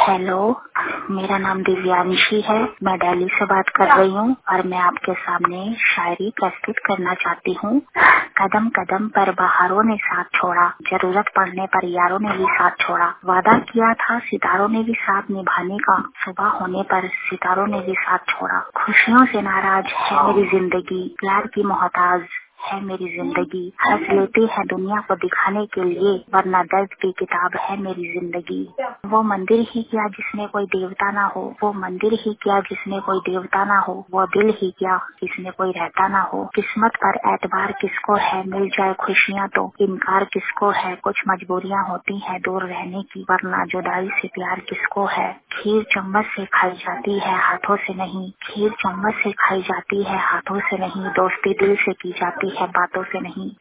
Hello, मेरा नाम दिव्यांशी है। मैं दिल्ली से बात कर रही हूँ और मैं आपके सामने शायरी प्रस्तुत करना चाहती हूँ। कदम कदम पर बहारों ने साथ छोड़ा, जरूरत पड़ने पर यारों ने भी साथ छोड़ा। वादा किया था सितारों ने भी साथ निभाने का, सुबह होने पर सितारों ने भी साथ छोड़ा। खुशियों से नाराज है मेरी जिंदगी, प्यार की मोहताज है मेरी जिंदगी। हंस लेती है दुनिया को दिखाने के लिए, वरना दर्द की किताब है मेरी जिंदगी। वो मंदिर ही क्या जिसमें कोई देवता ना हो, वो मंदिर ही क्या जिसमें कोई देवता ना हो, वो दिल ही क्या जिसमें कोई रहता ना हो। किस्मत पर एतबार किसको है, मिल जाए खुशियाँ तो इनकार किसको है। कुछ मजबूरियाँ होती हैं दूर रहने की, वरना जुदाई से प्यार किसको है। खीर चम्मच से खाई जाती है हाथों से नहीं, खीर चम्मच से खाई जाती है हाथों से नहीं। दोस्ती दिल से की जाती है बातों से नहीं।